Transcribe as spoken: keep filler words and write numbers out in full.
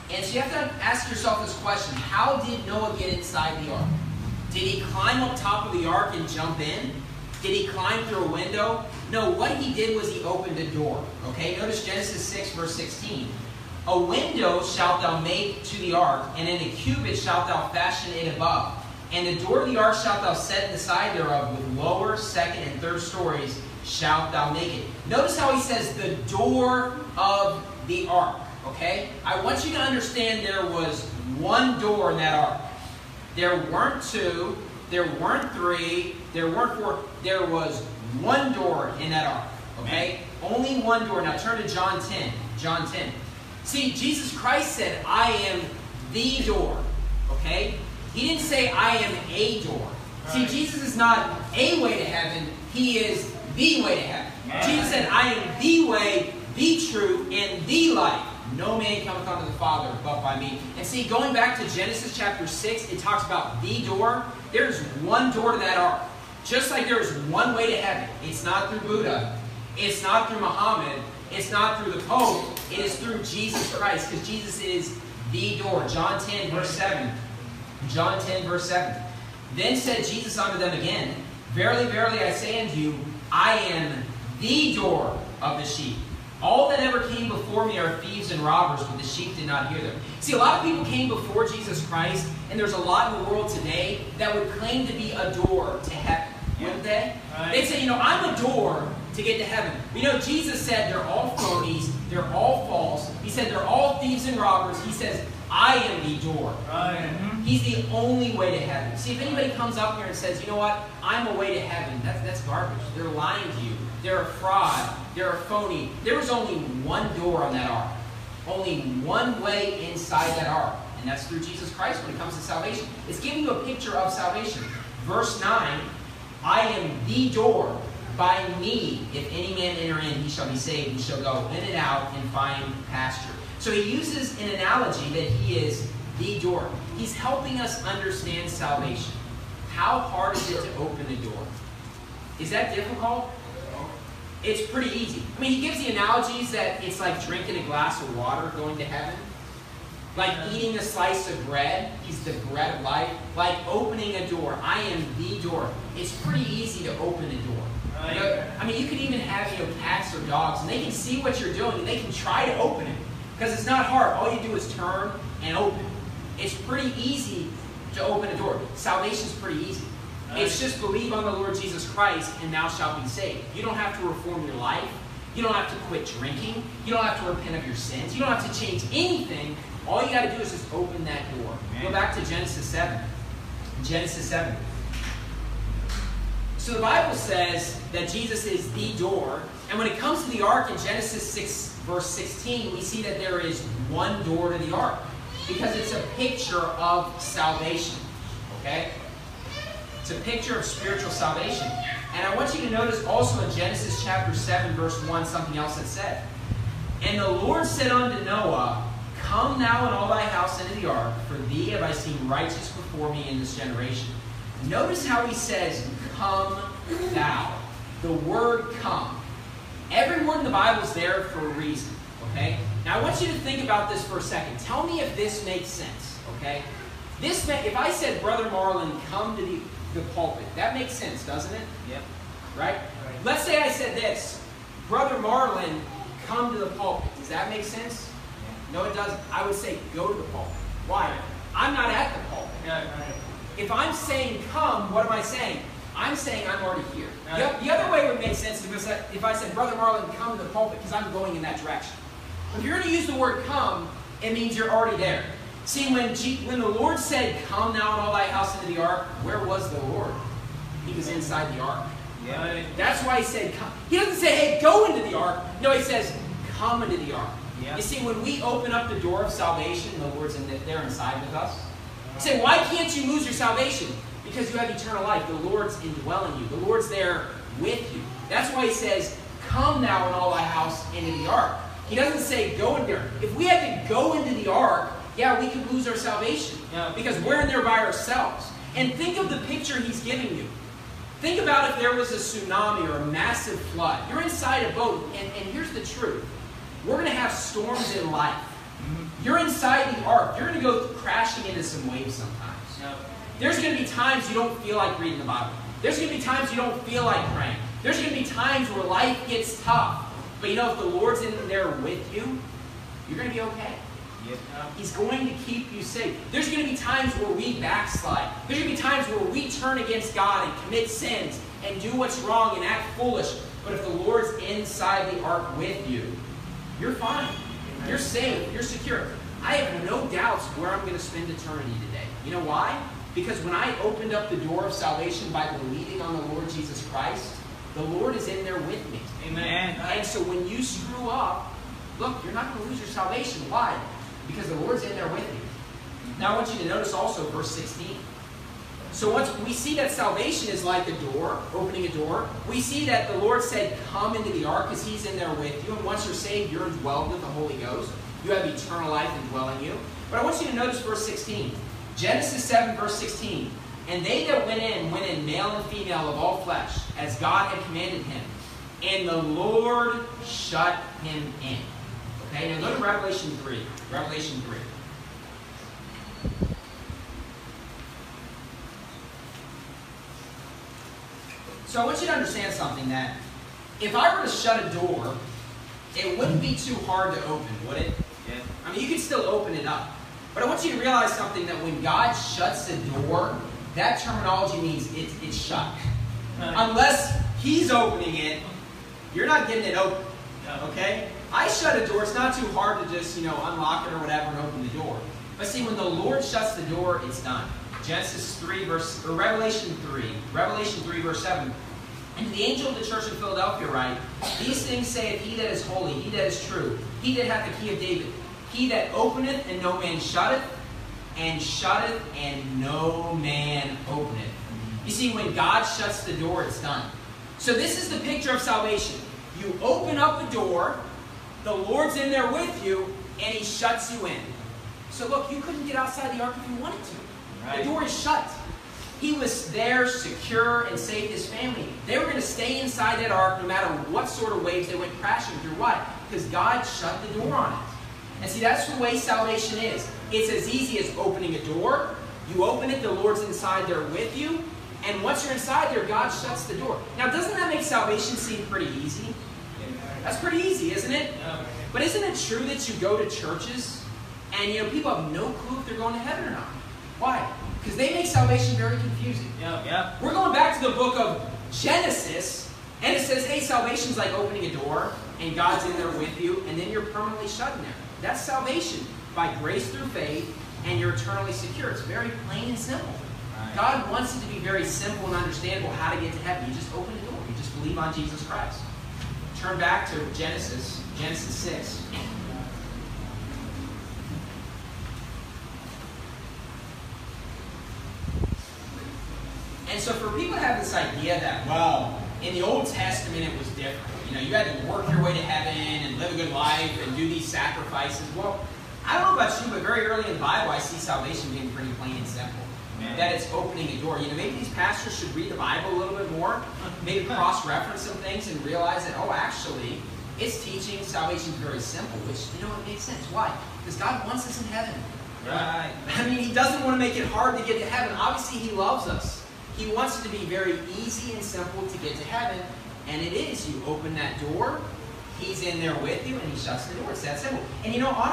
And so you have to ask yourself this question. How did Noah get inside the ark? Did he climb up top of the ark and jump in? Did he climb through a window? No, what he did was he opened a door. Okay, notice Genesis six, verse sixteen. A window shalt thou make to the ark, and in a cubit shalt thou fashion it above. And the door of the ark shalt thou set in the side thereof, with lower, second, and third stories shalt thou make it. Notice how he says the door of the ark. Okay? I want you to understand there was one door in that ark. There weren't two, there weren't three, there weren't four. There was one door in that ark. Okay? Only one door. Now turn to John ten. John ten. See, Jesus Christ said, I am the door. Okay? He didn't say, I am a door. Right. See, Jesus is not a way to heaven. He is the way to heaven. Right. Jesus said, I am the way, the truth, and the life. No man cometh unto the Father but by me. And see, going back to Genesis chapter six, it talks about the door. There's one door to that ark. Just like there is one way to heaven. It's not through Buddha. It's not through Muhammad. It's not through the Pope. It is through Jesus Christ. Because Jesus is the door. John ten, verse seven. John ten, verse seven. Then said Jesus unto them again, Verily, verily, I say unto you, I am the door of the sheep. All that ever came before me are thieves and robbers, but the sheep did not hear them. See, a lot of people came before Jesus Christ, and there's a lot in the world today that would claim to be a door to heaven, wouldn't they? Right. They'd say, you know, I'm a door to get to heaven. You know, Jesus said they're all phonies, they're all false. He said they're all thieves and robbers. He says, I am the door. Right. He's the only way to heaven. See, if anybody comes up here and says, you know what, I'm a way to heaven, that's, that's garbage. They're lying to you. They're a fraud. They're a phony. There was only one door on that ark. Only one way inside that ark. And that's through Jesus Christ when it comes to salvation. It's giving you a picture of salvation. Verse nine, I am the door. By me, if any man enter in, he shall be saved. He shall go in and out and find pasture. So he uses an analogy that he is the door. He's helping us understand salvation. How hard is it to open the door? Is that difficult? It's pretty easy. I mean, he gives the analogies that it's like drinking a glass of water going to heaven. Like eating a slice of bread. He's the bread of life. Like opening a door. I am the door. It's pretty easy to open a door. You know, I mean, you can even have, you know, cats or dogs, and they can see what you're doing, and they can try to open it. Because it's not hard. All you do is turn and open. It's pretty easy to open a door. Salvation's pretty easy. It's just believe on the Lord Jesus Christ, and thou shalt be saved. You don't have to reform your life. You don't have to quit drinking. You don't have to repent of your sins. You don't have to change anything. All you got to do is just open that door. Go back to Genesis seven. Genesis seven. So the Bible says that Jesus is the door. And when it comes to the ark in Genesis six, verse sixteen, we see that there is one door to the ark. Because it's a picture of salvation. Okay? It's a picture of spiritual salvation. And I want you to notice also in Genesis chapter seven, verse one, something else that said. And the Lord said unto Noah, Come now and all thy house into the ark, for thee have I seen righteous before me in this generation. Notice how he says, Come thou. The word come. Every word in the Bible is there for a reason. Okay? Now I want you to think about this for a second. Tell me if this makes sense. Okay? This may, if I said, Brother Marlin, come to the, the pulpit, that makes sense, doesn't it? Yep. Right? Right? Let's say I said this, Brother Marlin, come to the pulpit. Does that make sense? Yeah. No, it doesn't. I would say, go to the pulpit. Why? I'm not at the pulpit. Yeah, right. If I'm saying come, what am I saying? I'm saying I'm already here. Right. The, the other way it would make sense is if I said, Brother Marlin, come to the pulpit, because I'm going in that direction. If you're going to use the word come, it means you're already there. See, when, G when the Lord said, Come now and all thy house into the ark, where was the Lord? He was inside the ark. Yeah. That's why he said, come. He doesn't say, hey, go into the ark. No, he says, come into the ark. Yeah. You see, when we open up the door of salvation, the Lord's in the, there inside with us. You say, why can't you lose your salvation? Because you have eternal life. The Lord's indwelling you. The Lord's there with you. That's why he says, come now in all thy house into the ark. He doesn't say, go in there. If we had to go into the ark, yeah, we could lose our salvation. Yeah. Because we're in there by ourselves. And think of the picture he's giving you. Think about if there was a tsunami or a massive flood. You're inside a boat, and, and here's the truth. We're going to have storms in life. Mm-hmm. You're inside the ark. You're going to go crashing into some waves sometimes. Yep. There's going to be times you don't feel like reading the Bible. There's going to be times you don't feel like praying. There's going to be times where life gets tough. But you know, if the Lord's in there with you, you're going to be okay. Yep. He's going to keep you safe. There's going to be times where we backslide. There's going to be times where we turn against God and commit sins and do what's wrong and act foolish. But if the Lord's inside the ark with you, you're fine. You're safe. You're secure. I have no doubts where I'm going to spend eternity today. You know why? Because when I opened up the door of salvation by believing on the Lord Jesus Christ, the Lord is in there with me. Amen. And so when you screw up, look, you're not going to lose your salvation. Why? Because the Lord's in there with you. Now I want you to notice also verse sixteen. So once we see that salvation is like a door, opening a door, we see that the Lord said, come into the ark because He's in there with you. And once you're saved, you're indwelled with the Holy Ghost. You have eternal life indwelling you. But I want you to notice verse sixteen. Genesis seven, verse sixteen. And they that went in, went in male and female of all flesh, as God had commanded him. And the Lord shut him in. Okay, now go to Revelation three. Revelation three. So I want you to understand something, that if I were to shut a door, it wouldn't be too hard to open, would it? Yeah. I mean, you could still open it up. But I want you to realize something, that when God shuts the door, that terminology means it's, it's shut. Unless He's opening it, you're not getting it open. Okay? I shut a door. It's not too hard to just, you know, unlock it or whatever and open the door. But see, when the Lord shuts the door, it's done. Genesis three, verse, or Revelation three. Revelation three, verse seven. And to the angel of the church in Philadelphia write, these things saith He that is holy, He that is true, He that hath the key of David, He that openeth and no man shutteth, and shutteth and no man openeth. You see, when God shuts the door, it's done. So this is the picture of salvation. You open up the door, the Lord's in there with you, and He shuts you in. So look, you couldn't get outside the ark if you wanted to. Right. The door is shut. He was there, secure, and saved His family. They were going to stay inside that ark no matter what sort of waves they went crashing through. Why? Because God shut the door on it. And see, that's the way salvation is. It's as easy as opening a door. You open it, the Lord's inside there with you. And once you're inside there, God shuts the door. Now, doesn't that make salvation seem pretty easy? That's pretty easy, isn't it? But isn't it true that you go to churches and, you know, people have no clue if they're going to heaven or not? Why? Because they make salvation very confusing. Yep, yep. We're going back to the book of Genesis, and it says, hey, salvation's like opening a door, and God's in there with you, and then you're permanently shut in there. That's salvation, by grace through faith, and you're eternally secure. It's very plain and simple. Right. God wants it to be very simple and understandable how to get to heaven. You just open the door. You just believe on Jesus Christ. Turn back to Genesis, Genesis six. And so for people to have this idea that, well, in the Old Testament it was different. You know, you had to work your way to heaven and live a good life and do these sacrifices. Well, I don't know about you, but very early in the Bible I see salvation being pretty plain and simple. Amen. That it's opening a door. You know, maybe these pastors should read the Bible a little bit more, maybe cross-reference some things and realize that, oh, actually, it's teaching salvation is very simple, which, you know, it makes sense. Why? Because God wants us in heaven. Right. I mean, He doesn't want to make it hard to get to heaven. Obviously, He loves us. He wants it to be very easy and simple to get to heaven, and it is. You open that door, He's in there with you, and He shuts the door. It's that simple. And you know, honestly,